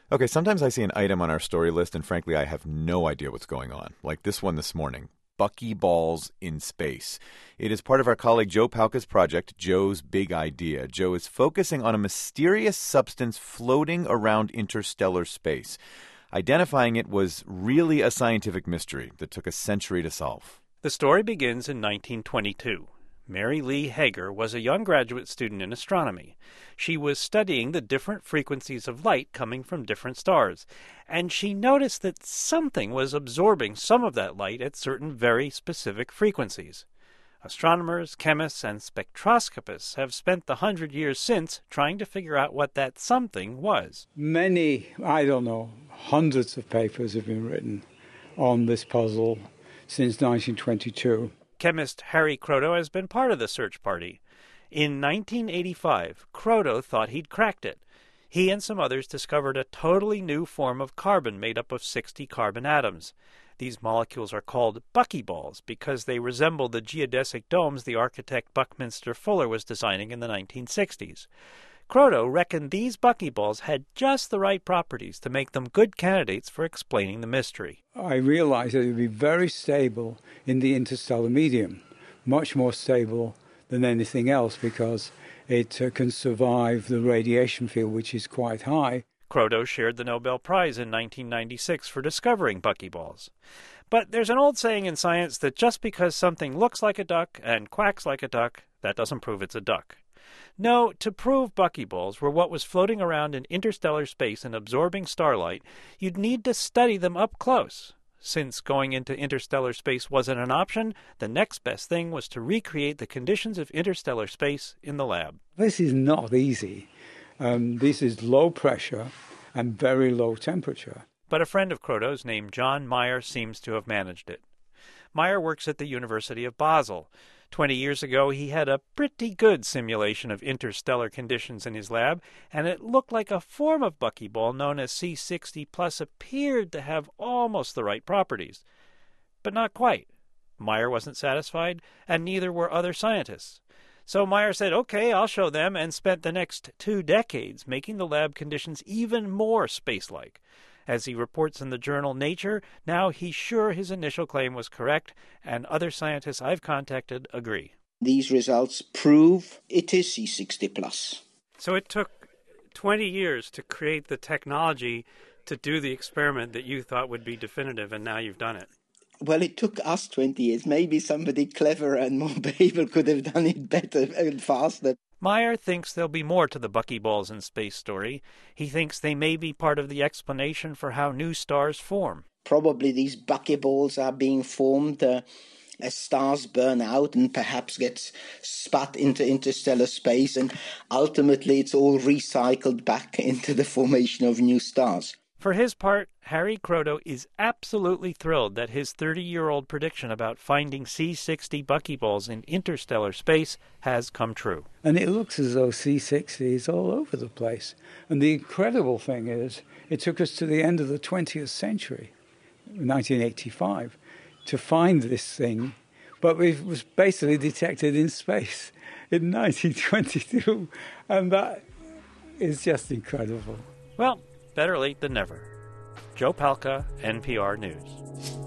Okay, sometimes I see an item on our story list and frankly I have no idea what's going on. Like this one this morning. Buckyballs in space. It is part of our colleague Joe Palca's project, Joe's Big Idea. Joe is focusing on a mysterious substance floating around interstellar space. Identifying it was really a scientific mystery that took a century to solve. The story begins in 1922. Mary Lee Hager was a young graduate student in astronomy. She was studying the different frequencies of light coming from different stars, and she noticed that something was absorbing some of that light at certain very specific frequencies. Astronomers, chemists, and spectroscopists have spent the 100 years since trying to figure out what that something was. Many, hundreds of papers have been written on this puzzle since 1922. Chemist Harry Kroto has been part of the search party. In 1985, Kroto thought he'd cracked it. He and some others discovered a totally new form of carbon made up of 60 carbon atoms. These molecules are called buckyballs because they resemble the geodesic domes the architect Buckminster Fuller was designing in the 1960s. Kroto reckoned these buckyballs had just the right properties to make them good candidates for explaining the mystery. I realized that it would be very stable in the interstellar medium, much more stable than anything else because it can survive the radiation field, which is quite high. Kroto shared the Nobel Prize in 1996 for discovering buckyballs. But there's an old saying in science that just because something looks like a duck and quacks like a duck, that doesn't prove it's a duck. No, to prove buckyballs were what was floating around in interstellar space and absorbing starlight, you'd need to study them up close. Since going into interstellar space wasn't an option, the next best thing was to recreate the conditions of interstellar space in the lab. This is not easy. This is low pressure and very low temperature. But a friend of Kroto's named John Meyer seems to have managed it. Meyer works at the University of Basel. 20 years ago, he had a pretty good simulation of interstellar conditions in his lab, and it looked like a form of buckyball known as C60 plus appeared to have almost the right properties. But not quite. Meyer wasn't satisfied, and neither were other scientists. So Meyer said, okay, I'll show them, and spent the next 2 decades making the lab conditions even more space-like. As he reports in the journal Nature, now he's sure his initial claim was correct, and other scientists I've contacted agree. These results prove it is C60+. So it took 20 years to create the technology to do the experiment that you thought would be definitive, and now you've done it. Well, it took us 20 years. Maybe somebody cleverer and more able could have done it better and faster. Meyer thinks there'll be more to the buckyballs in space story. He thinks they may be part of the explanation for how new stars form. Probably these buckyballs are being formed as stars burn out and perhaps gets spat into interstellar space, and ultimately it's all recycled back into the formation of new stars. For his part, Harry Kroto is absolutely thrilled that his 30-year-old prediction about finding C60 buckyballs in interstellar space has come true. And it looks as though C60 is all over the place. And the incredible thing is, it took us to the end of the 20th century, 1985, to find this thing, but it was basically detected in space in 1922. And that is just incredible. Well, better late than never. Joe Palca, NPR News.